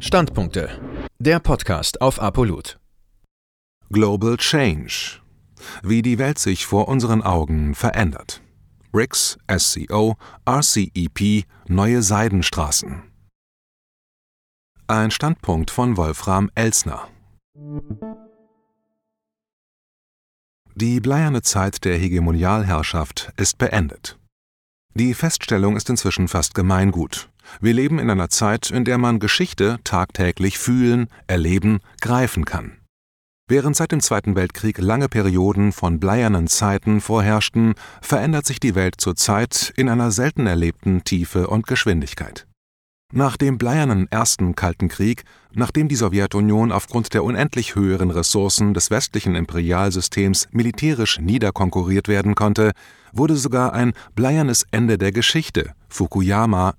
Standpunkte. Der Podcast auf ApoLoot. Global Change. Wie die Welt sich vor unseren Augen verändert. BRICS, SCO, RCEP, neue Seidenstraßen. Ein Standpunkt von Wolfram Elsner. Die bleierne Zeit der Hegemonialherrschaft ist beendet. Die Feststellung ist inzwischen fast Gemeingut. Wir leben in einer Zeit, in der man Geschichte tagtäglich fühlen, erleben, greifen kann. Während seit dem Zweiten Weltkrieg lange Perioden von bleiernen Zeiten vorherrschten, verändert sich die Welt zurzeit in einer selten erlebten Tiefe und Geschwindigkeit. Nach dem bleiernen Ersten Kalten Krieg, nachdem die Sowjetunion aufgrund der unendlich höheren Ressourcen des westlichen Imperialsystems militärisch niederkonkurriert werden konnte, wurde sogar ein bleiernes Ende der Geschichte, Fukuyama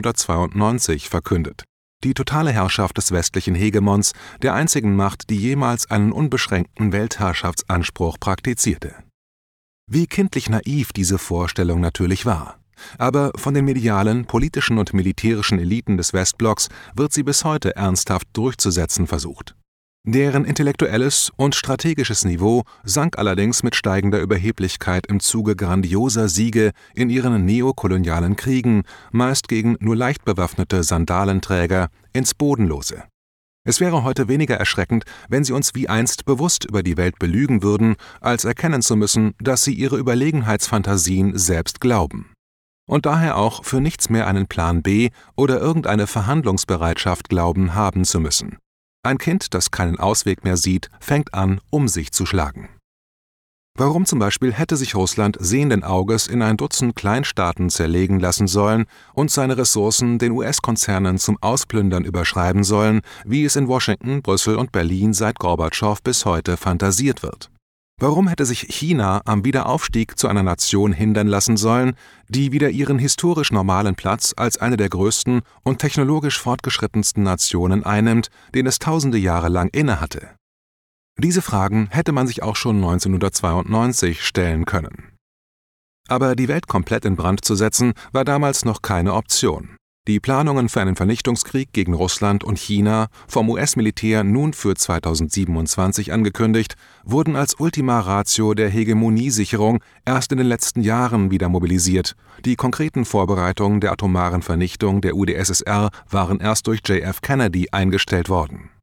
1992, verkündet. Die totale Herrschaft des westlichen Hegemons, der einzigen Macht, die jemals einen unbeschränkten Weltherrschaftsanspruch praktizierte. Wie kindlich naiv diese Vorstellung natürlich war. Aber von den medialen, politischen und militärischen Eliten des Westblocks wird sie bis heute ernsthaft durchzusetzen versucht. Deren intellektuelles und strategisches Niveau sank allerdings mit steigender Überheblichkeit im Zuge grandioser Siege in ihren neokolonialen Kriegen, meist gegen nur leicht bewaffnete Sandalenträger, ins Bodenlose. Es wäre heute weniger erschreckend, wenn sie uns wie einst bewusst über die Welt belügen würden, als erkennen zu müssen, dass sie ihre Überlegenheitsfantasien selbst glauben. Und daher auch für nichts mehr einen Plan B oder irgendeine Verhandlungsbereitschaft glauben haben zu müssen. Ein Kind, das keinen Ausweg mehr sieht, fängt an, um sich zu schlagen. Warum zum Beispiel hätte sich Russland sehenden Auges in ein Dutzend Kleinstaaten zerlegen lassen sollen und seine Ressourcen den US-Konzernen zum Ausplündern überschreiben sollen, wie es in Washington, Brüssel und Berlin seit Gorbatschow bis heute fantasiert wird? Warum hätte sich China am Wiederaufstieg zu einer Nation hindern lassen sollen, die wieder ihren historisch normalen Platz als eine der größten und technologisch fortgeschrittensten Nationen einnimmt, den es tausende Jahre lang innehatte? Diese Fragen hätte man sich auch schon 1992 stellen können. Aber die Welt komplett in Brand zu setzen, war damals noch keine Option. Die Planungen für einen Vernichtungskrieg gegen Russland und China, vom US-Militär nun für 2027 angekündigt, wurden als Ultima Ratio der Hegemoniesicherung erst in den letzten Jahren wieder mobilisiert. Die konkreten Vorbereitungen der atomaren Vernichtung der UdSSR waren erst durch JF Kennedy eingestellt worden.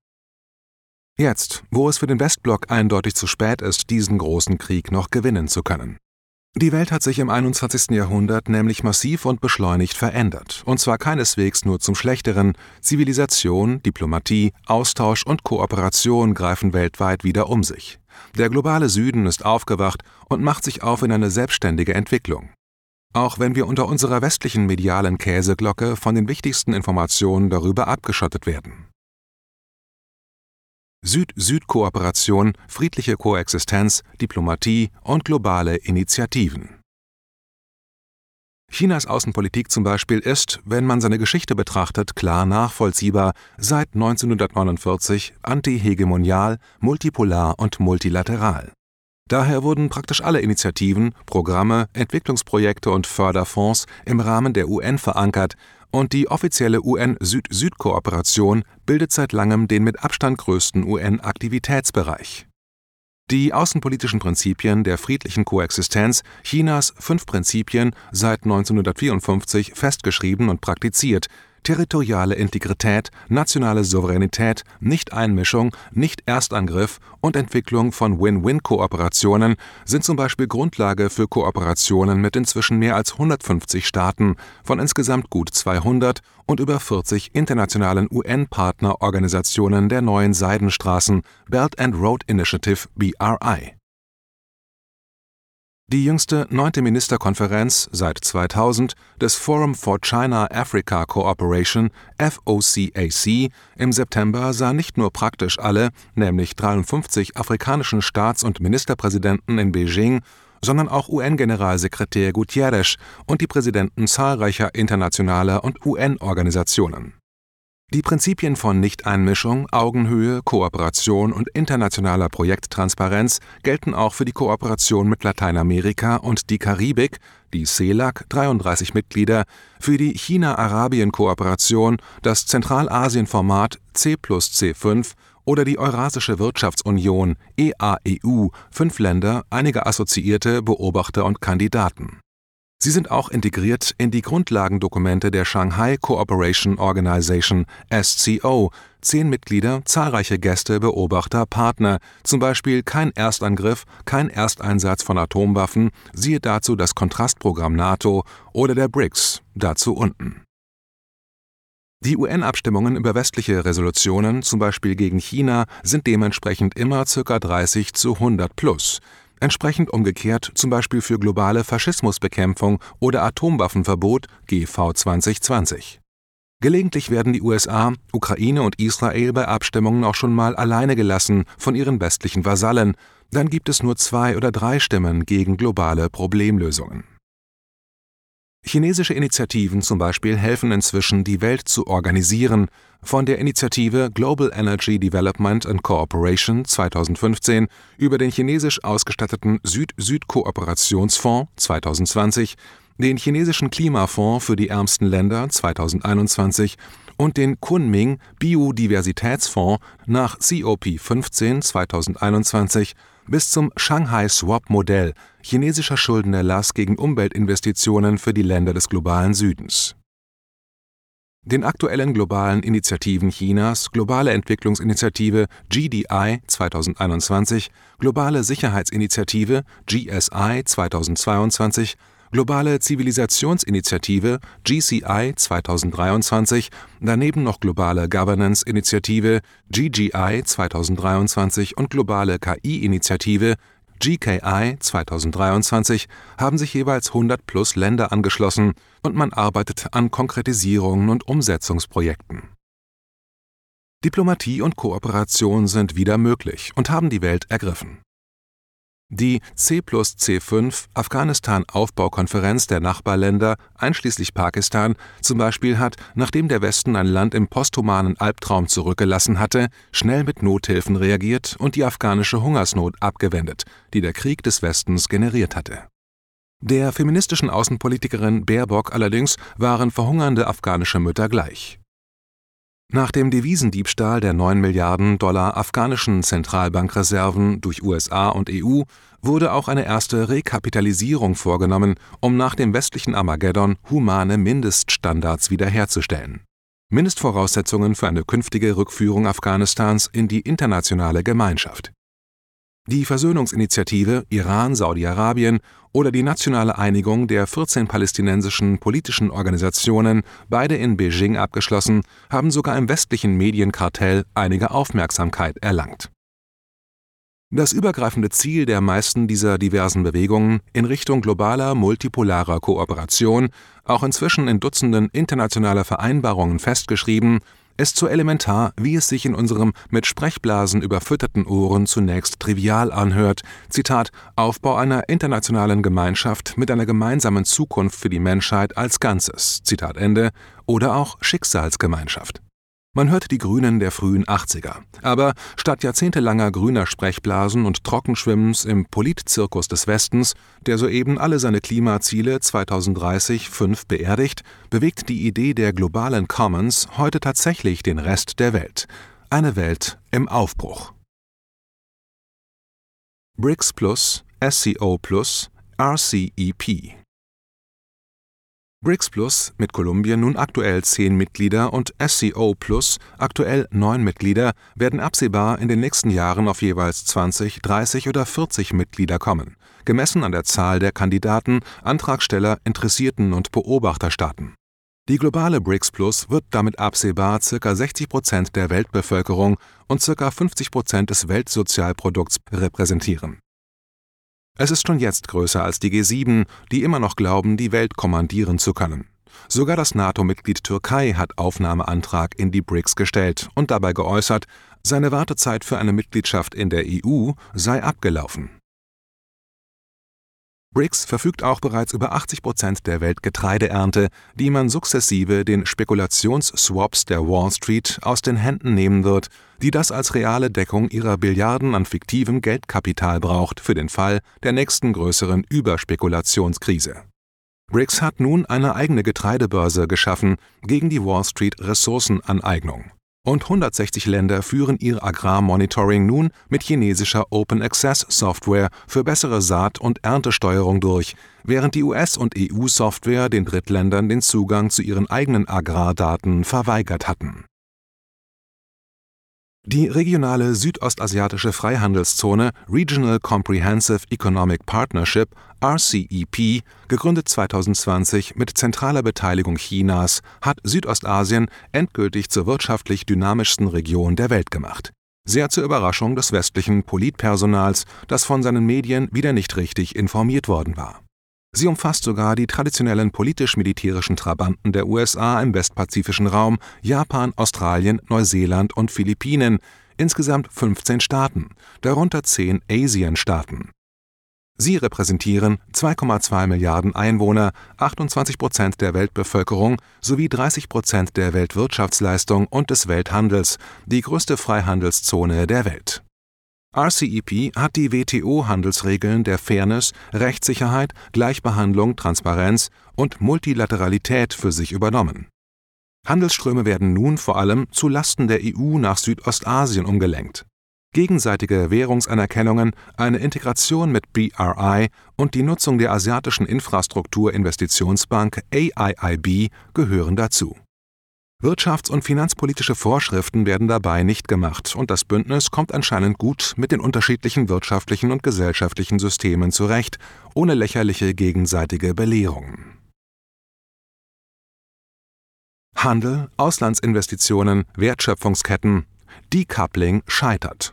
Jetzt, wo es für den Westblock eindeutig zu spät ist, diesen großen Krieg noch gewinnen zu können. Die Welt hat sich im 21. Jahrhundert nämlich massiv und beschleunigt verändert, und zwar keineswegs nur zum Schlechteren. Zivilisation, Diplomatie, Austausch und Kooperation greifen weltweit wieder um sich. Der globale Süden ist aufgewacht und macht sich auf in eine selbstständige Entwicklung. Auch wenn wir unter unserer westlichen medialen Käseglocke von den wichtigsten Informationen darüber abgeschottet werden. Süd-Süd-Kooperation, friedliche Koexistenz, Diplomatie und globale Initiativen. Chinas Außenpolitik zum Beispiel ist, wenn man seine Geschichte betrachtet, klar nachvollziehbar, seit 1949 antihegemonial, multipolar und multilateral. Daher wurden praktisch alle Initiativen, Programme, Entwicklungsprojekte und Förderfonds im Rahmen der UN verankert, und die offizielle UN-Süd-Süd-Kooperation bildet seit langem den mit Abstand größten UN-Aktivitätsbereich. Die außenpolitischen Prinzipien der friedlichen Koexistenz, Chinas 5 Prinzipien, seit 1954 festgeschrieben und praktiziert: territoriale Integrität, nationale Souveränität, Nichteinmischung, Nicht-Erstangriff und Entwicklung von Win-Win-Kooperationen sind zum Beispiel Grundlage für Kooperationen mit inzwischen mehr als 150 Staaten, von insgesamt gut 200 und über 40 internationalen UN-Partnerorganisationen der neuen Seidenstraßen, Belt and Road Initiative BRI. Die jüngste 9. Ministerkonferenz seit 2000 des Forum for China-Africa Cooperation FOCAC im September sah nicht nur praktisch alle, nämlich 53 afrikanischen Staats- und Ministerpräsidenten in Beijing, sondern auch UN-Generalsekretär Guterres und die Präsidenten zahlreicher internationaler und UN-Organisationen. Die Prinzipien von Nichteinmischung, Augenhöhe, Kooperation und internationaler Projekttransparenz gelten auch für die Kooperation mit Lateinamerika und die Karibik, die CELAC, 33 Mitglieder, für die China-Arabien-Kooperation, das Zentralasien-Format C+C5 oder die Eurasische Wirtschaftsunion EAEU, 5 Länder, einige Assoziierte, Beobachter und Kandidaten. Sie sind auch integriert in die Grundlagendokumente der Shanghai Cooperation Organization (SCO), 10 Mitglieder, zahlreiche Gäste, Beobachter, Partner, zum Beispiel kein Erstangriff, kein Ersteinsatz von Atomwaffen, siehe dazu das Kontrastprogramm NATO oder der BRICS, dazu unten. Die UN-Abstimmungen über westliche Resolutionen, zum Beispiel gegen China, sind dementsprechend immer ca. 30:100+. Entsprechend umgekehrt zum Beispiel für globale Faschismusbekämpfung oder Atomwaffenverbot GV 2020. Gelegentlich werden die USA, Ukraine und Israel bei Abstimmungen auch schon mal alleine gelassen von ihren westlichen Vasallen, dann gibt es nur 2 oder 3 Stimmen gegen globale Problemlösungen. Chinesische Initiativen zum Beispiel helfen inzwischen, die Welt zu organisieren, von der Initiative Global Energy Development and Cooperation 2015 über den chinesisch ausgestatteten Süd-Süd-Kooperationsfonds 2020, den chinesischen Klimafonds für die ärmsten Länder 2021 und den Kunming Biodiversitätsfonds nach COP15 2021 bis zum Shanghai-Swap-Modell, chinesischer Schuldenerlass gegen Umweltinvestitionen für die Länder des globalen Südens. Den aktuellen globalen Initiativen Chinas, Globale Entwicklungsinitiative GDI 2021, Globale Sicherheitsinitiative GSI 2022, Globale Zivilisationsinitiative GCI 2023, daneben noch Globale Governance-Initiative GGI 2023 und Globale KI-Initiative GKI 2023 haben sich jeweils 100+ Länder angeschlossen und man arbeitet an Konkretisierungen und Umsetzungsprojekten. Diplomatie und Kooperation sind wieder möglich und haben die Welt ergriffen. Die C+C5 Afghanistan-Aufbaukonferenz der Nachbarländer, einschließlich Pakistan, zum Beispiel hat, nachdem der Westen ein Land im posthumanen Albtraum zurückgelassen hatte, schnell mit Nothilfen reagiert und die afghanische Hungersnot abgewendet, die der Krieg des Westens generiert hatte. Der feministischen Außenpolitikerin Baerbock allerdings waren verhungernde afghanische Mütter gleich. Nach dem Devisendiebstahl der 9 Milliarden Dollar afghanischen Zentralbankreserven durch USA und EU wurde auch eine erste Rekapitalisierung vorgenommen, um nach dem westlichen Armageddon humane Mindeststandards wiederherzustellen. Mindestvoraussetzungen für eine künftige Rückführung Afghanistans in die internationale Gemeinschaft. Die Versöhnungsinitiative Iran-Saudi-Arabien oder die nationale Einigung der 14 palästinensischen politischen Organisationen, beide in Beijing abgeschlossen, haben sogar im westlichen Medienkartell einige Aufmerksamkeit erlangt. Das übergreifende Ziel der meisten dieser diversen Bewegungen in Richtung globaler, multipolarer Kooperation, auch inzwischen in Dutzenden internationaler Vereinbarungen festgeschrieben, ist so elementar, wie es sich in unserem mit Sprechblasen überfütterten Ohren zunächst trivial anhört, Zitat, Aufbau einer internationalen Gemeinschaft mit einer gemeinsamen Zukunft für die Menschheit als Ganzes, Zitat Ende, oder auch Schicksalsgemeinschaft. Man hört die Grünen der frühen 80er, aber statt jahrzehntelanger grüner Sprechblasen und Trockenschwimmens im Politzirkus des Westens, der soeben alle seine Klimaziele 2030 beerdigt, bewegt die Idee der globalen Commons heute tatsächlich den Rest der Welt. Eine Welt im Aufbruch. BRICS Plus, SCO Plus, RCEP. BRICS Plus mit Kolumbien nun aktuell 10 Mitglieder und SCO Plus aktuell 9 Mitglieder werden absehbar in den nächsten Jahren auf jeweils 20, 30 oder 40 Mitglieder kommen, gemessen an der Zahl der Kandidaten, Antragsteller, Interessierten und Beobachterstaaten. Die globale BRICS Plus wird damit absehbar ca. 60% der Weltbevölkerung und ca. 50% des Weltsozialprodukts repräsentieren. Es ist schon jetzt größer als die G7, die immer noch glauben, die Welt kommandieren zu können. Sogar das NATO-Mitglied Türkei hat Aufnahmeantrag in die BRICS gestellt und dabei geäußert, seine Wartezeit für eine Mitgliedschaft in der EU sei abgelaufen. BRICS verfügt auch bereits über 80% der Weltgetreideernte, die man sukzessive den Spekulationsswaps der Wall Street aus den Händen nehmen wird, die das als reale Deckung ihrer Billiarden an fiktivem Geldkapital braucht für den Fall der nächsten größeren Überspekulationskrise. BRICS hat nun eine eigene Getreidebörse geschaffen gegen die Wall Street Ressourcenaneignung. Und 160 Länder führen ihr Agrarmonitoring nun mit chinesischer Open-Access-Software für bessere Saat- und Erntesteuerung durch, während die US- und EU-Software den Drittländern den Zugang zu ihren eigenen Agrardaten verweigert hatten. Die regionale südostasiatische Freihandelszone Regional Comprehensive Economic Partnership (RCEP), gegründet 2020 mit zentraler Beteiligung Chinas, hat Südostasien endgültig zur wirtschaftlich dynamischsten Region der Welt gemacht. Sehr zur Überraschung des westlichen Politpersonals, das von seinen Medien wieder nicht richtig informiert worden war. Sie umfasst sogar die traditionellen politisch-militärischen Trabanten der USA im westpazifischen Raum, Japan, Australien, Neuseeland und Philippinen, insgesamt 15 Staaten, darunter 10 ASEAN-Staaten. Sie repräsentieren 2,2 Milliarden Einwohner, 28% der Weltbevölkerung sowie 30% der Weltwirtschaftsleistung und des Welthandels, die größte Freihandelszone der Welt. RCEP hat die WTO-Handelsregeln der Fairness, Rechtssicherheit, Gleichbehandlung, Transparenz und Multilateralität für sich übernommen. Handelsströme werden nun vor allem zu Lasten der EU nach Südostasien umgelenkt. Gegenseitige Währungsanerkennungen, eine Integration mit BRI und die Nutzung der asiatischen Infrastrukturinvestitionsbank AIIB gehören dazu. Wirtschafts- und finanzpolitische Vorschriften werden dabei nicht gemacht und das Bündnis kommt anscheinend gut mit den unterschiedlichen wirtschaftlichen und gesellschaftlichen Systemen zurecht, ohne lächerliche gegenseitige Belehrungen. Handel, Auslandsinvestitionen, Wertschöpfungsketten, Decoupling scheitert.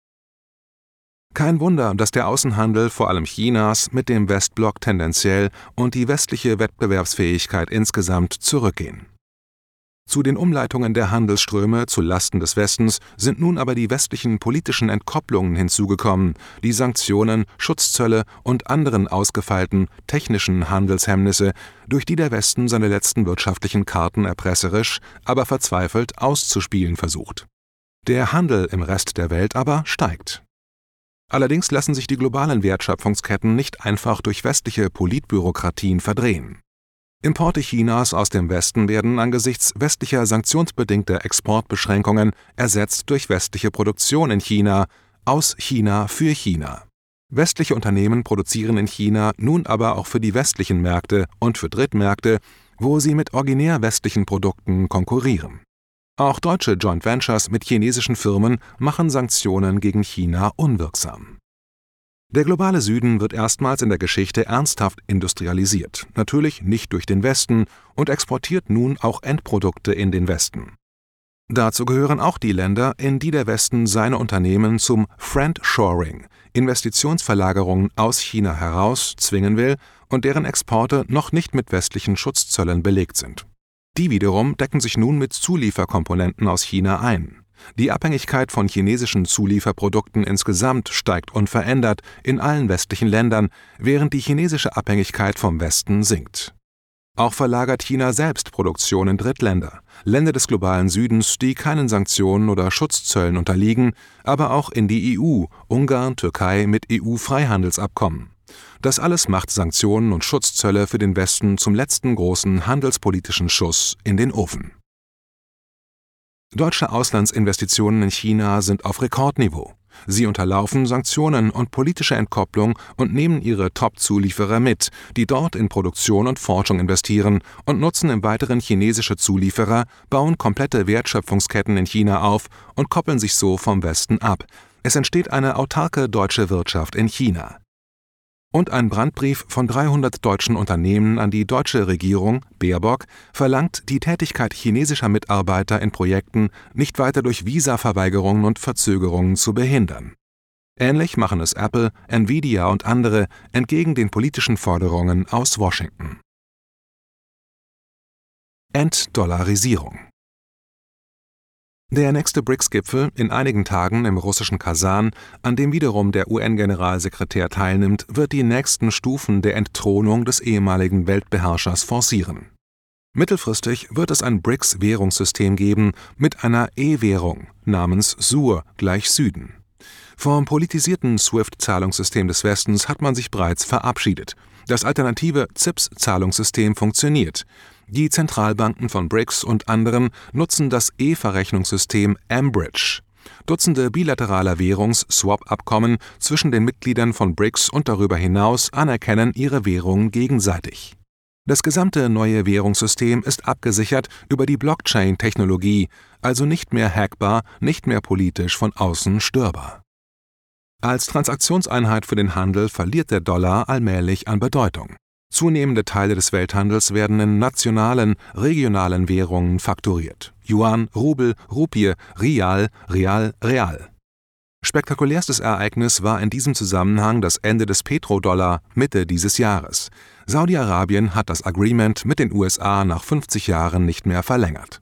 Kein Wunder, dass der Außenhandel vor allem Chinas mit dem Westblock tendenziell und die westliche Wettbewerbsfähigkeit insgesamt zurückgehen. Zu den Umleitungen der Handelsströme zu Lasten des Westens sind nun aber die westlichen politischen Entkopplungen hinzugekommen, die Sanktionen, Schutzzölle und anderen ausgefeilten technischen Handelshemmnisse, durch die der Westen seine letzten wirtschaftlichen Karten erpresserisch, aber verzweifelt auszuspielen versucht. Der Handel im Rest der Welt aber steigt. Allerdings lassen sich die globalen Wertschöpfungsketten nicht einfach durch westliche Politbürokratien verdrehen. Importe Chinas aus dem Westen werden angesichts westlicher sanktionsbedingter Exportbeschränkungen ersetzt durch westliche Produktion in China, aus China für China. Westliche Unternehmen produzieren in China nun aber auch für die westlichen Märkte und für Drittmärkte, wo sie mit originär westlichen Produkten konkurrieren. Auch deutsche Joint Ventures mit chinesischen Firmen machen Sanktionen gegen China unwirksam. Der globale Süden wird erstmals in der Geschichte ernsthaft industrialisiert, natürlich nicht durch den Westen, und exportiert nun auch Endprodukte in den Westen. Dazu gehören auch die Länder, in die der Westen seine Unternehmen zum Friendshoring, Investitionsverlagerungen aus China heraus, zwingen will und deren Exporte noch nicht mit westlichen Schutzzöllen belegt sind. Die wiederum decken sich nun mit Zulieferkomponenten aus China ein. Die Abhängigkeit von chinesischen Zulieferprodukten insgesamt steigt unverändert in allen westlichen Ländern, während die chinesische Abhängigkeit vom Westen sinkt. Auch verlagert China selbst Produktion in Drittländer, Länder des globalen Südens, die keinen Sanktionen oder Schutzzöllen unterliegen, aber auch in die EU, Ungarn, Türkei mit EU-Freihandelsabkommen. Das alles macht Sanktionen und Schutzzölle für den Westen zum letzten großen handelspolitischen Schuss in den Ofen. Deutsche Auslandsinvestitionen in China sind auf Rekordniveau. Sie unterlaufen Sanktionen und politische Entkopplung und nehmen ihre Top-Zulieferer mit, die dort in Produktion und Forschung investieren und nutzen im Weiteren chinesische Zulieferer, bauen komplette Wertschöpfungsketten in China auf und koppeln sich so vom Westen ab. Es entsteht eine autarke deutsche Wirtschaft in China. Und ein Brandbrief von 300 deutschen Unternehmen an die deutsche Regierung, Baerbock, verlangt, die Tätigkeit chinesischer Mitarbeiter in Projekten nicht weiter durch Visaverweigerungen und Verzögerungen zu behindern. Ähnlich machen es Apple, Nvidia und andere entgegen den politischen Forderungen aus Washington. Entdollarisierung. Der nächste BRICS-Gipfel in einigen Tagen im russischen Kasan, an dem wiederum der UN-Generalsekretär teilnimmt, wird die nächsten Stufen der Entthronung des ehemaligen Weltbeherrschers forcieren. Mittelfristig wird es ein BRICS-Währungssystem geben mit einer E-Währung namens SUR gleich Süden. Vom politisierten SWIFT-Zahlungssystem des Westens hat man sich bereits verabschiedet. Das alternative CIPS-Zahlungssystem funktioniert. Die Zentralbanken von BRICS und anderen nutzen das E-Verrechnungssystem mBridge. Dutzende bilateraler Währungs-Swap-Abkommen zwischen den Mitgliedern von BRICS und darüber hinaus anerkennen ihre Währungen gegenseitig. Das gesamte neue Währungssystem ist abgesichert über die Blockchain-Technologie, also nicht mehr hackbar, nicht mehr politisch von außen störbar. Als Transaktionseinheit für den Handel verliert der Dollar allmählich an Bedeutung. Zunehmende Teile des Welthandels werden in nationalen, regionalen Währungen fakturiert. Yuan, Rubel, Rupie, Rial, Real, Real. Spektakulärstes Ereignis war in diesem Zusammenhang das Ende des Petrodollar Mitte dieses Jahres. Saudi-Arabien hat das Agreement mit den USA nach 50 Jahren nicht mehr verlängert.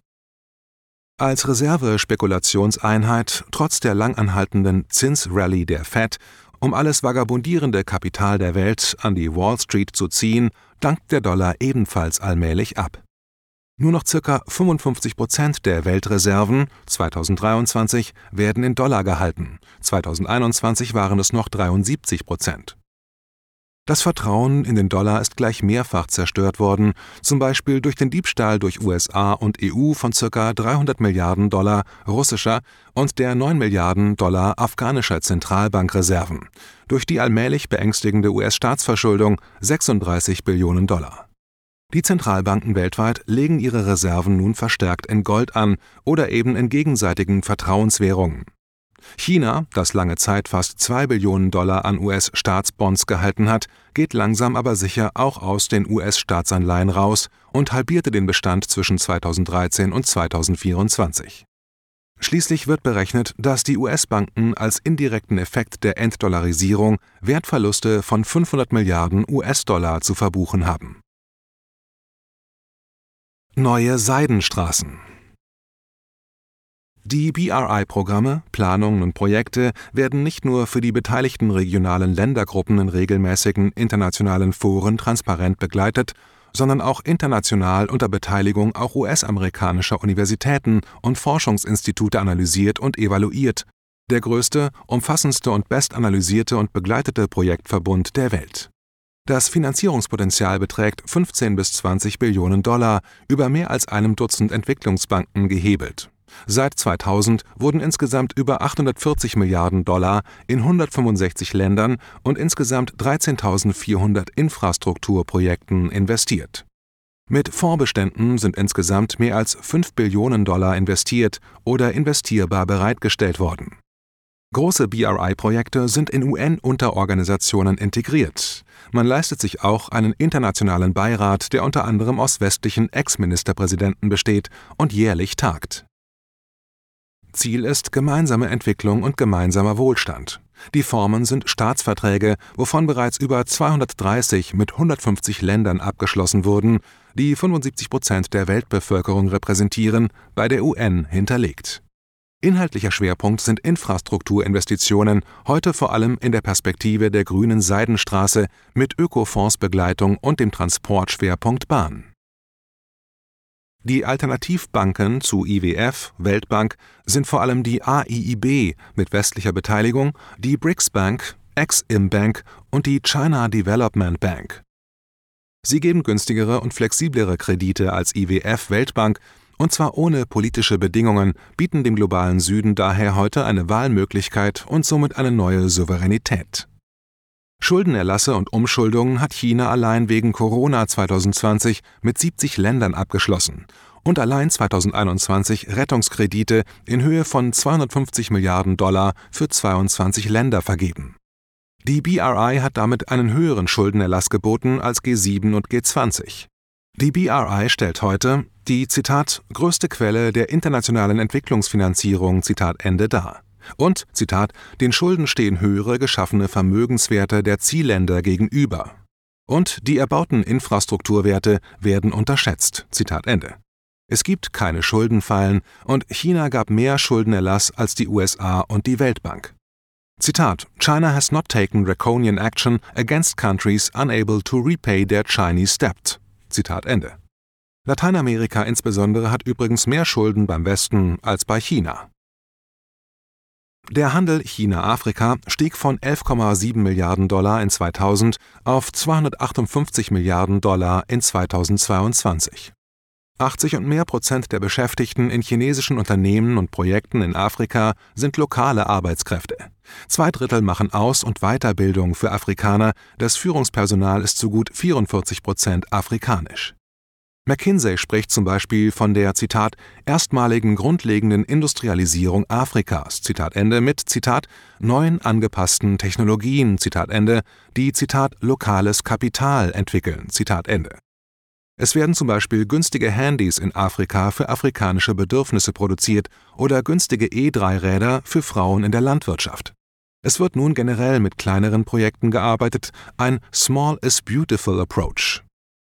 Als Reserve-Spekulationseinheit, trotz der langanhaltenden Zinsrallye der Fed, um alles vagabundierende Kapital der Welt an die Wall Street zu ziehen, dankt der Dollar ebenfalls allmählich ab. Nur noch ca. 55% der Weltreserven 2023 werden in Dollar gehalten, 2021 waren es noch 73%. Das Vertrauen in den Dollar ist gleich mehrfach zerstört worden, zum Beispiel durch den Diebstahl durch USA und EU von ca. 300 Milliarden Dollar russischer und der 9 Milliarden Dollar afghanischer Zentralbankreserven, durch die allmählich beängstigende US-Staatsverschuldung 36 Billionen Dollar. Die Zentralbanken weltweit legen ihre Reserven nun verstärkt in Gold an oder eben in gegenseitigen Vertrauenswährungen. China, das lange Zeit fast 2 Billionen Dollar an US-Staatsbonds gehalten hat, geht langsam aber sicher auch aus den US-Staatsanleihen raus und halbierte den Bestand zwischen 2013 und 2024. Schließlich wird berechnet, dass die US-Banken als indirekten Effekt der Entdollarisierung Wertverluste von 500 Milliarden US-Dollar zu verbuchen haben. Neue Seidenstraßen. Die BRI-Programme, Planungen und Projekte werden nicht nur für die beteiligten regionalen Ländergruppen in regelmäßigen internationalen Foren transparent begleitet, sondern auch international unter Beteiligung auch US-amerikanischer Universitäten und Forschungsinstitute analysiert und evaluiert. Der größte, umfassendste und bestanalysierte und begleitete Projektverbund der Welt. Das Finanzierungspotenzial beträgt 15 bis 20 Billionen Dollar über mehr als einem Dutzend Entwicklungsbanken gehebelt. Seit 2000 wurden insgesamt über 840 Milliarden Dollar in 165 Ländern und insgesamt 13.400 Infrastrukturprojekten investiert. Mit Fondsbeständen sind insgesamt mehr als 5 Billionen Dollar investiert oder investierbar bereitgestellt worden. Große BRI-Projekte sind in UN-Unterorganisationen integriert. Man leistet sich auch einen internationalen Beirat, der unter anderem aus westlichen Ex-Ministerpräsidenten besteht und jährlich tagt. Ziel ist gemeinsame Entwicklung und gemeinsamer Wohlstand. Die Formen sind Staatsverträge, wovon bereits über 230 mit 150 Ländern abgeschlossen wurden, die 75% der Weltbevölkerung repräsentieren, bei der UN hinterlegt. Inhaltlicher Schwerpunkt sind Infrastrukturinvestitionen, heute vor allem in der Perspektive der grünen Seidenstraße mit Ökofondsbegleitung und dem Transportschwerpunkt Bahn. Die Alternativbanken zu IWF, Weltbank, sind vor allem die AIIB mit westlicher Beteiligung, die BRICS Bank, Exim Bank und die China Development Bank. Sie geben günstigere und flexiblere Kredite als IWF, Weltbank, und zwar ohne politische Bedingungen, bieten dem globalen Süden daher heute eine Wahlmöglichkeit und somit eine neue Souveränität. Schuldenerlasse und Umschuldungen hat China allein wegen Corona 2020 mit 70 Ländern abgeschlossen und allein 2021 Rettungskredite in Höhe von 250 Milliarden Dollar für 22 Länder vergeben. Die BRI hat damit einen höheren Schuldenerlass geboten als G7 und G20. Die BRI stellt heute die, Zitat, größte Quelle der internationalen Entwicklungsfinanzierung, Zitat Ende, dar. Und, Zitat, den Schulden stehen höhere geschaffene Vermögenswerte der Zielländer gegenüber. Und die erbauten Infrastrukturwerte werden unterschätzt, Zitat Ende. Es gibt keine Schuldenfallen und China gab mehr Schuldenerlass als die USA und die Weltbank. Zitat: China has not taken draconian action against countries unable to repay their Chinese debt. Zitat Ende. Lateinamerika insbesondere hat übrigens mehr Schulden beim Westen als bei China. Der Handel China-Afrika stieg von 11,7 Milliarden Dollar in 2000 auf 258 Milliarden Dollar in 2022. 80% und mehr der Beschäftigten in chinesischen Unternehmen und Projekten in Afrika sind lokale Arbeitskräfte. 2/3 machen Aus- und Weiterbildung für Afrikaner, das Führungspersonal ist zu gut 44% afrikanisch. McKinsey spricht zum Beispiel von der, Zitat, erstmaligen grundlegenden Industrialisierung Afrikas, Zitat Ende, mit, Zitat, neuen angepassten Technologien, Zitat Ende, die, Zitat, lokales Kapital entwickeln, Zitat Ende. Es werden zum Beispiel günstige Handys in Afrika für afrikanische Bedürfnisse produziert oder günstige E3-Räder für Frauen in der Landwirtschaft. Es wird nun generell mit kleineren Projekten gearbeitet, ein Small is Beautiful Approach.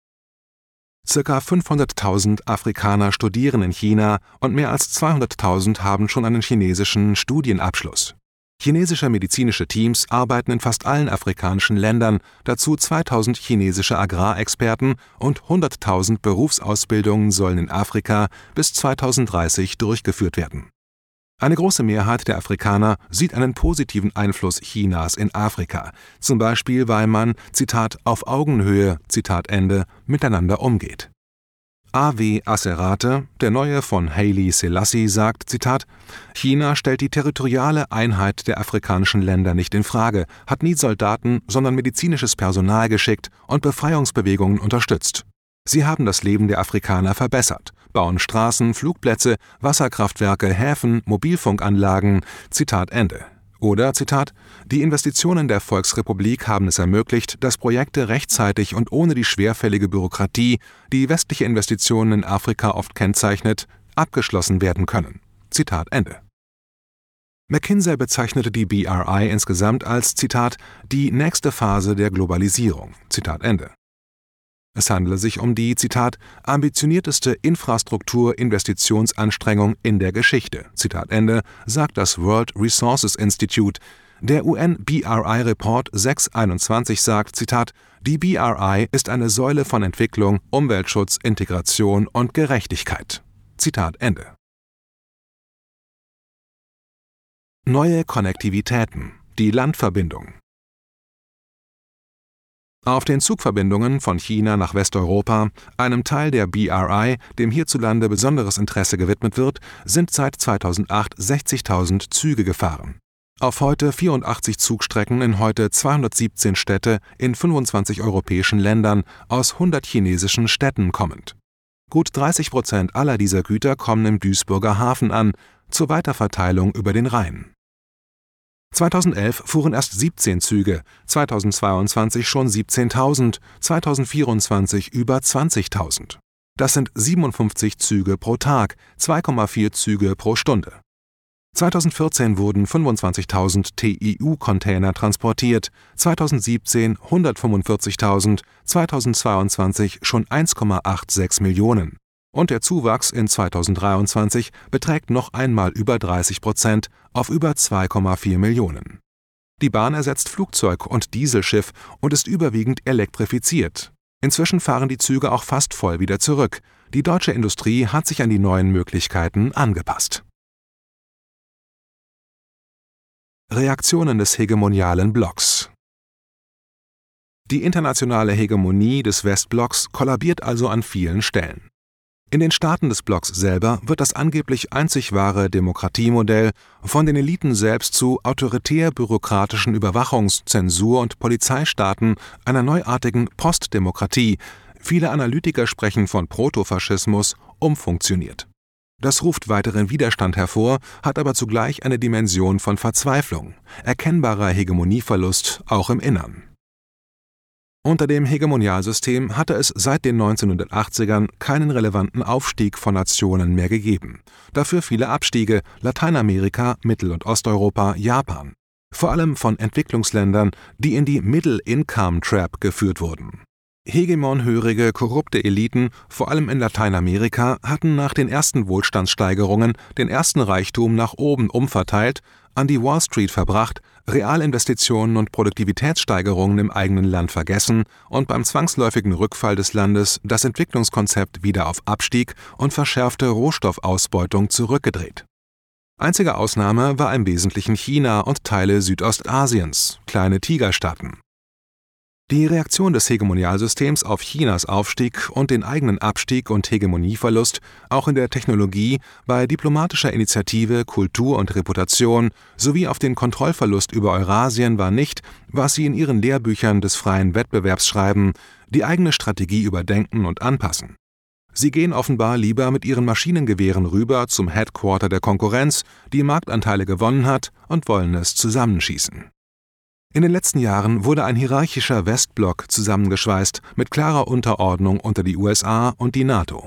Circa 500.000 Afrikaner studieren in China und mehr als 200.000 haben schon einen chinesischen Studienabschluss. Chinesische medizinische Teams arbeiten in fast allen afrikanischen Ländern, dazu 2.000 chinesische Agrarexperten und 100.000 Berufsausbildungen sollen in Afrika bis 2030 durchgeführt werden. Eine große Mehrheit der Afrikaner sieht einen positiven Einfluss Chinas in Afrika, zum Beispiel weil man, Zitat, auf Augenhöhe, Zitat Ende, miteinander umgeht. A.W. Asserate, der Neue von Haile Selassie, sagt, Zitat, China stellt die territoriale Einheit der afrikanischen Länder nicht in Frage, hat nie Soldaten, sondern medizinisches Personal geschickt und Befreiungsbewegungen unterstützt. Sie haben das Leben der Afrikaner verbessert, bauen Straßen, Flugplätze, Wasserkraftwerke, Häfen, Mobilfunkanlagen, Zitat Ende. Oder, Zitat, die Investitionen der Volksrepublik haben es ermöglicht, dass Projekte rechtzeitig und ohne die schwerfällige Bürokratie, die westliche Investitionen in Afrika oft kennzeichnet, abgeschlossen werden können. Zitat Ende. McKinsey bezeichnete die BRI insgesamt als, Zitat, die nächste Phase der Globalisierung. Zitat Ende. Es handele sich um die, Zitat, ambitionierteste Infrastrukturinvestitionsanstrengung in der Geschichte, Zitat Ende, sagt das World Resources Institute. Der UN-BRI-Report 621 sagt, Zitat, die BRI ist eine Säule von Entwicklung, Umweltschutz, Integration und Gerechtigkeit. Zitat Ende. Neue Konnektivitäten, die Landverbindung. Auf den Zugverbindungen von China nach Westeuropa, einem Teil der BRI, dem hierzulande besonderes Interesse gewidmet wird, sind seit 2008 60.000 Züge gefahren. Auf heute 84 Zugstrecken in heute 217 Städte in 25 europäischen Ländern aus 100 chinesischen Städten kommend. Gut 30% aller dieser Güter kommen im Duisburger Hafen an, zur Weiterverteilung über den Rhein. 2011 fuhren erst 17 Züge, 2022 schon 17.000, 2024 über 20.000. Das sind 57 Züge pro Tag, 2,4 Züge pro Stunde. 2014 wurden 25.000 TEU-Container transportiert, 2017 145.000, 2022 schon 1,86 Millionen. Und der Zuwachs in 2023 beträgt noch einmal über 30% auf über 2,4 Millionen. Die Bahn ersetzt Flugzeug und Dieselschiff und ist überwiegend elektrifiziert. Inzwischen fahren die Züge auch fast voll wieder zurück. Die deutsche Industrie hat sich an die neuen Möglichkeiten angepasst. Reaktionen des hegemonialen Blocks. Die internationale Hegemonie des Westblocks kollabiert also an vielen Stellen. In den Staaten des Blocks selber wird das angeblich einzig wahre Demokratiemodell von den Eliten selbst zu autoritär-bürokratischen Überwachungs-, Zensur- und Polizeistaaten, einer neuartigen Postdemokratie, viele Analytiker sprechen von Protofaschismus, umfunktioniert. Das ruft weiteren Widerstand hervor, hat aber zugleich eine Dimension von Verzweiflung, erkennbarer Hegemonieverlust auch im Innern. Unter dem Hegemonialsystem hatte es seit den 1980ern keinen relevanten Aufstieg von Nationen mehr gegeben. Dafür viele Abstiege, Lateinamerika, Mittel- und Osteuropa, Japan. Vor allem von Entwicklungsländern, die in die Middle-Income-Trap geführt wurden. Hegemonhörige, korrupte Eliten, vor allem in Lateinamerika, hatten nach den ersten Wohlstandssteigerungen den ersten Reichtum nach oben umverteilt, an die Wall Street verbracht, Realinvestitionen und Produktivitätssteigerungen im eigenen Land vergessen und beim zwangsläufigen Rückfall des Landes das Entwicklungskonzept wieder auf Abstieg und verschärfte Rohstoffausbeutung zurückgedreht. Einzige Ausnahme war im Wesentlichen China und Teile Südostasiens, kleine Tigerstaaten. Die Reaktion des Hegemonialsystems auf Chinas Aufstieg und den eigenen Abstieg und Hegemonieverlust, auch in der Technologie, bei diplomatischer Initiative, Kultur und Reputation sowie auf den Kontrollverlust über Eurasien war nicht, was sie in ihren Lehrbüchern des freien Wettbewerbs schreiben, die eigene Strategie überdenken und anpassen. Sie gehen offenbar lieber mit ihren Maschinengewehren rüber zum Headquarter der Konkurrenz, die Marktanteile gewonnen hat, und wollen es zusammenschießen. In den letzten Jahren wurde ein hierarchischer Westblock zusammengeschweißt mit klarer Unterordnung unter die USA und die NATO.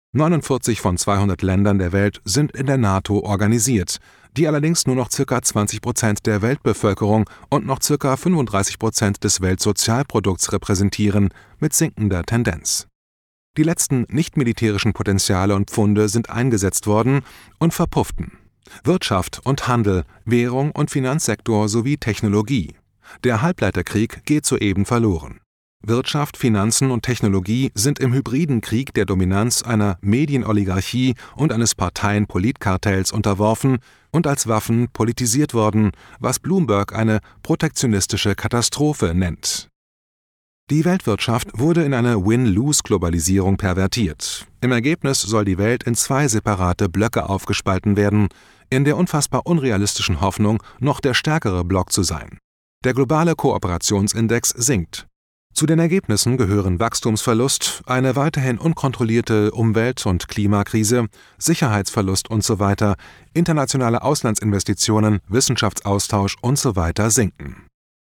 49 von 200 Ländern der Welt sind in der NATO organisiert, die allerdings nur noch ca. 20% der Weltbevölkerung und noch ca. 35% des Weltsozialprodukts repräsentieren, mit sinkender Tendenz. Die letzten nicht-militärischen Potenziale und Pfunde sind eingesetzt worden und verpufften. Wirtschaft und Handel, Währung und Finanzsektor sowie Technologie. Der Halbleiterkrieg geht soeben verloren. Wirtschaft, Finanzen und Technologie sind im hybriden Krieg der Dominanz einer Medienoligarchie und eines Parteien-Politkartells unterworfen und als Waffen politisiert worden, was Bloomberg eine protektionistische Katastrophe nennt. Die Weltwirtschaft wurde in eine Win-Lose-Globalisierung pervertiert. Im Ergebnis soll die Welt in 2 separate Blöcke aufgespalten werden, in der unfassbar unrealistischen Hoffnung, noch der stärkere Block zu sein. Der globale Kooperationsindex sinkt. Zu den Ergebnissen gehören Wachstumsverlust, eine weiterhin unkontrollierte Umwelt- und Klimakrise, Sicherheitsverlust usw., internationale Auslandsinvestitionen, Wissenschaftsaustausch usw. sinken.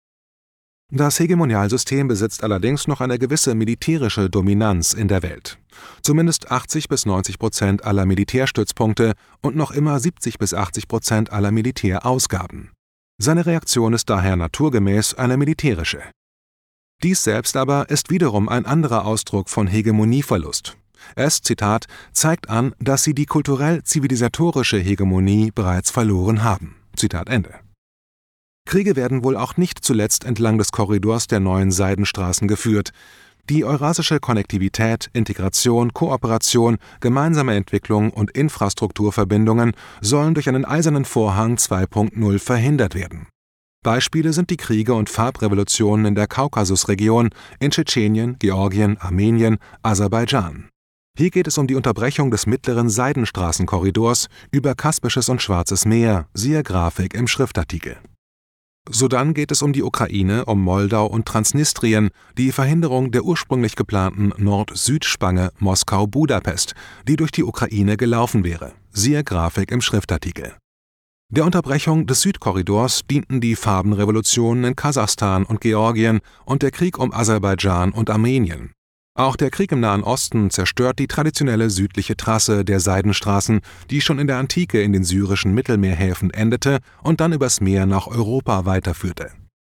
Das Hegemonialsystem besitzt allerdings noch eine gewisse militärische Dominanz in der Welt. Zumindest 80-90% aller Militärstützpunkte und noch immer 70-80% aller Militärausgaben. Seine Reaktion ist daher naturgemäß eine militärische. Dies selbst aber ist wiederum ein anderer Ausdruck von Hegemonieverlust. Es, Zitat, zeigt an, dass sie die kulturell-zivilisatorische Hegemonie bereits verloren haben. Zitat Ende. Kriege werden wohl auch nicht zuletzt entlang des Korridors der neuen Seidenstraßen geführt. Die eurasische Konnektivität, Integration, Kooperation, gemeinsame Entwicklung und Infrastrukturverbindungen sollen durch einen eisernen Vorhang 2.0 verhindert werden. Beispiele sind die Kriege und Farbrevolutionen in der Kaukasusregion, in Tschetschenien, Georgien, Armenien, Aserbaidschan. Hier geht es um die Unterbrechung des mittleren Seidenstraßenkorridors über Kaspisches und Schwarzes Meer, siehe Grafik im Schriftartikel. Sodann geht es um die Ukraine, um Moldau und Transnistrien, die Verhinderung der ursprünglich geplanten Nord-Süd-Spange Moskau-Budapest, die durch die Ukraine gelaufen wäre, siehe Grafik im Schriftartikel. Der Unterbrechung des Südkorridors dienten die Farbenrevolutionen in Kasachstan und Georgien und der Krieg um Aserbaidschan und Armenien. Auch der Krieg im Nahen Osten zerstört die traditionelle südliche Trasse der Seidenstraßen, die schon in der Antike in den syrischen Mittelmeerhäfen endete und dann übers Meer nach Europa weiterführte.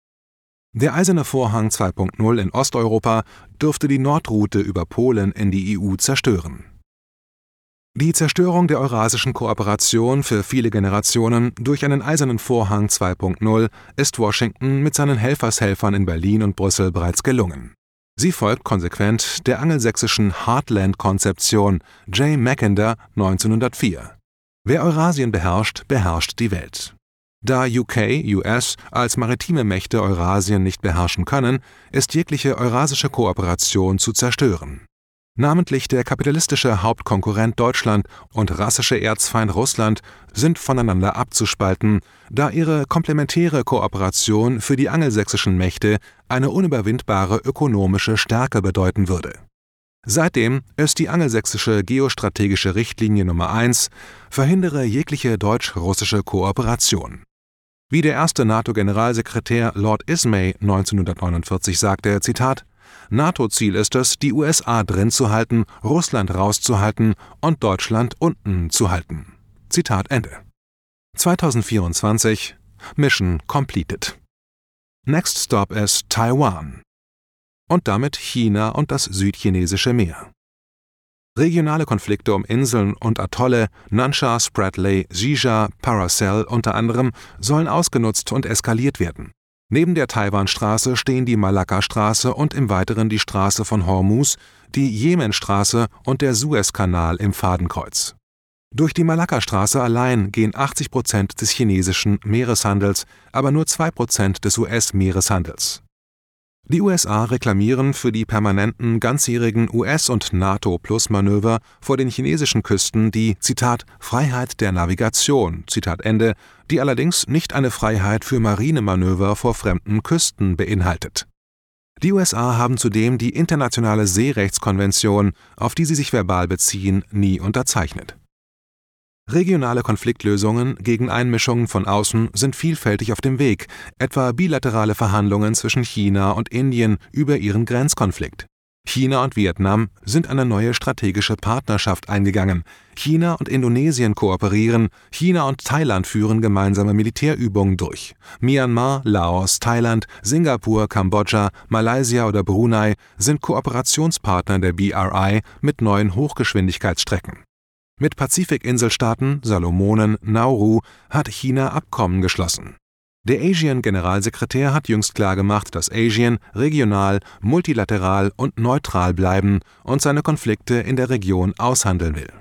Der Eiserne Vorhang 2.0 in Osteuropa dürfte die Nordroute über Polen in die EU zerstören. Die Zerstörung der eurasischen Kooperation für viele Generationen durch einen Eisernen Vorhang 2.0 ist Washington mit seinen Helfershelfern in Berlin und Brüssel bereits gelungen. Sie folgt konsequent der angelsächsischen Heartland-Konzeption J. Mackinder 1904. Wer Eurasien beherrscht, beherrscht die Welt. Da US als maritime Mächte Eurasien nicht beherrschen können, ist jegliche eurasische Kooperation zu zerstören. Namentlich der kapitalistische Hauptkonkurrent Deutschland und rassische Erzfeind Russland sind voneinander abzuspalten, da ihre komplementäre Kooperation für die angelsächsischen Mächte eine unüberwindbare ökonomische Stärke bedeuten würde. Seitdem ist die angelsächsische geostrategische Richtlinie Nummer 1, verhindere jegliche deutsch-russische Kooperation. Wie der erste NATO-Generalsekretär Lord Ismay 1949 sagte, Zitat, NATO-Ziel ist es, die USA drin zu halten, Russland rauszuhalten und Deutschland unten zu halten. Zitat Ende. 2024 Mission completed. Next stop is Taiwan. und damit China und das Südchinesische Meer. Regionale Konflikte um Inseln und Atolle, Nansha, Spratly, Xija, Paracel unter anderem, sollen ausgenutzt und eskaliert werden. Neben der Taiwanstraße stehen die Malakkastraße und im Weiteren die Straße von Hormuz, die Jemenstraße und der Suezkanal im Fadenkreuz. Durch die Malakkastraße allein gehen 80% des chinesischen Meereshandels, aber nur 2% des US-Meereshandels. Die USA reklamieren für die permanenten, ganzjährigen US- und NATO-Plus-Manöver vor den chinesischen Küsten die, Zitat, Freiheit der Navigation, Zitat Ende, die allerdings nicht eine Freiheit für Marinemanöver vor fremden Küsten beinhaltet. Die USA haben zudem die Internationale Seerechtskonvention, auf die sie sich verbal beziehen, nie unterzeichnet. Regionale Konfliktlösungen gegen Einmischungen von außen sind vielfältig auf dem Weg, etwa bilaterale Verhandlungen zwischen China und Indien über ihren Grenzkonflikt. China und Vietnam sind eine neue strategische Partnerschaft eingegangen. China und Indonesien kooperieren, China und Thailand führen gemeinsame Militärübungen durch. Myanmar, Laos, Thailand, Singapur, Kambodscha, Malaysia oder Brunei sind Kooperationspartner der BRI mit neuen Hochgeschwindigkeitsstrecken. Mit Pazifikinselstaaten, Salomonen, Nauru hat China Abkommen geschlossen. Der ASEAN-Generalsekretär hat jüngst klargemacht, dass ASEAN regional, multilateral und neutral bleiben und seine Konflikte in der Region aushandeln will.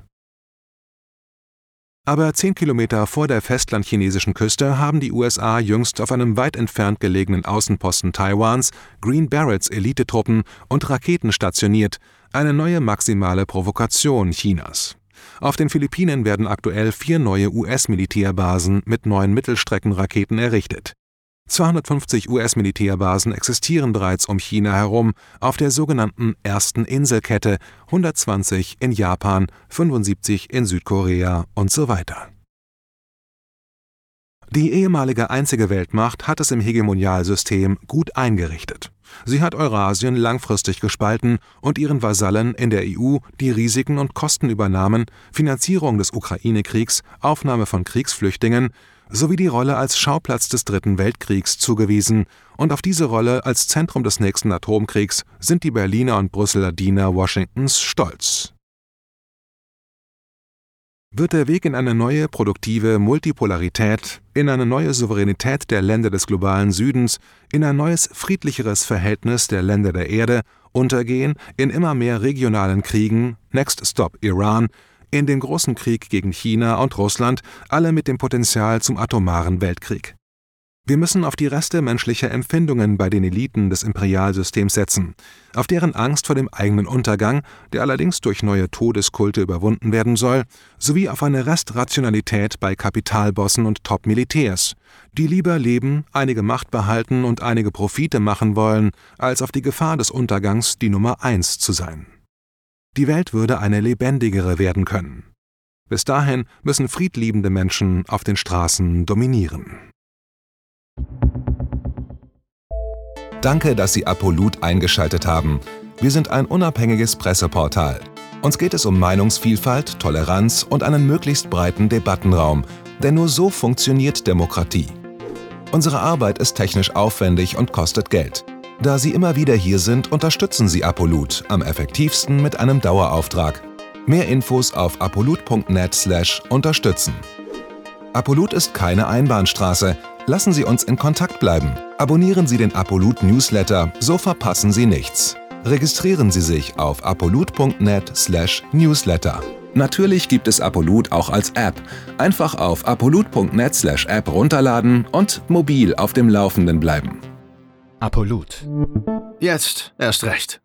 Aber 10 Kilometer vor der festlandchinesischen Küste haben die USA jüngst auf einem weit entfernt gelegenen Außenposten Taiwans Green Berets Elitetruppen und Raketen stationiert, eine neue maximale Provokation Chinas. Auf den Philippinen werden aktuell 4 neue US-Militärbasen mit 9 Mittelstreckenraketen errichtet. 250 US-Militärbasen existieren bereits um China herum auf der sogenannten ersten Inselkette, 120 in Japan, 75 in Südkorea und so weiter. Die ehemalige einzige Weltmacht hat es im Hegemonialsystem gut eingerichtet. Sie hat Eurasien langfristig gespalten und ihren Vasallen in der EU die Risiken und Kosten übernahmen, Finanzierung des Ukraine-Kriegs, Aufnahme von Kriegsflüchtlingen sowie die Rolle als Schauplatz des Dritten Weltkriegs zugewiesen, und auf diese Rolle als Zentrum des nächsten Atomkriegs sind die Berliner und Brüsseler Diener Washingtons stolz. Wird der Weg in eine neue, produktive Multipolarität, in eine neue Souveränität der Länder des globalen Südens, in ein neues, friedlicheres Verhältnis der Länder der Erde untergehen in immer mehr regionalen Kriegen, Next Stop Iran, in den großen Krieg gegen China und Russland, alle mit dem Potenzial zum atomaren Weltkrieg. Wir müssen auf die Reste menschlicher Empfindungen bei den Eliten des Imperialsystems setzen, auf deren Angst vor dem eigenen Untergang, der allerdings durch neue Todeskulte überwunden werden soll, sowie auf eine Restrationalität bei Kapitalbossen und Top-Militärs, die lieber leben, einige Macht behalten und einige Profite machen wollen, als auf die Gefahr des Untergangs die Nummer 1 zu sein. Die Welt würde eine lebendigere werden können. Bis dahin müssen friedliebende Menschen auf den Straßen dominieren. Danke, dass Sie Apolut eingeschaltet haben. Wir sind ein unabhängiges Presseportal. Uns geht es um Meinungsvielfalt, Toleranz und einen möglichst breiten Debattenraum, denn nur so funktioniert Demokratie. Unsere Arbeit ist technisch aufwendig und kostet Geld. Da Sie immer wieder hier sind, unterstützen Sie Apolut am effektivsten mit einem Dauerauftrag. Mehr Infos auf apolut.net/unterstützen. Apolut ist keine Einbahnstraße. Lassen Sie uns in Kontakt bleiben. Abonnieren Sie den Apolut Newsletter, so verpassen Sie nichts. Registrieren Sie sich auf apolut.net/newsletter. Natürlich gibt es Apolut auch als App. Einfach auf apolut.net/app runterladen und mobil auf dem Laufenden bleiben. Apolut. Jetzt erst recht.